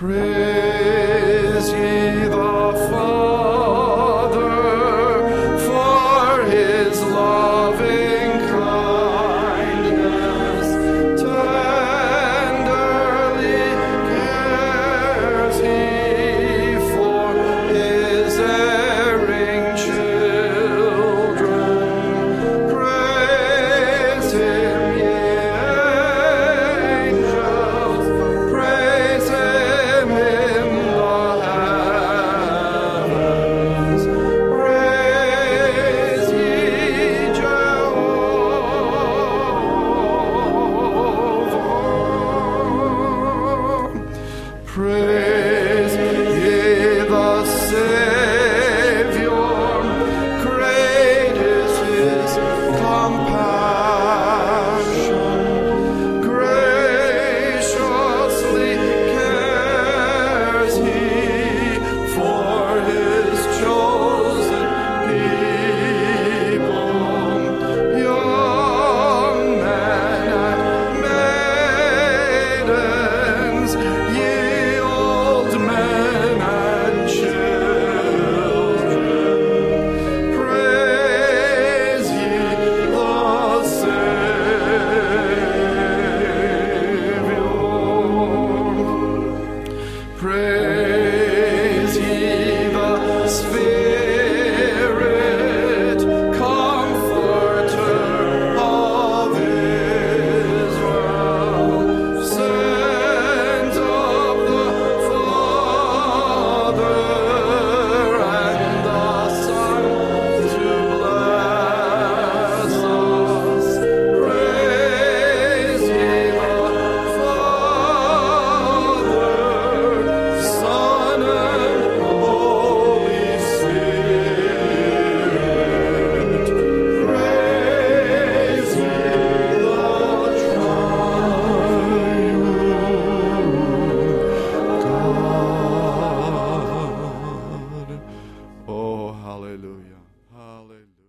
Praise ye the Father for his loving kindness. Tenderly cares he for his erring children. Praise him, ye angels. Praise him in the heavens. Praise ye Jehovah. Praise ye the Savior. Great is his compassion. Graciously cares he for his chosen people. Young men and maidens, ye old men and children, praise ye the Savior. Praise ye the Spirit, Comforter of Israel, sent of the Father and the Son to bless us. Praise ye the Father, Son, and Holy Spirit. Praise ye the triune God. Oh, hallelujah. Hallelujah.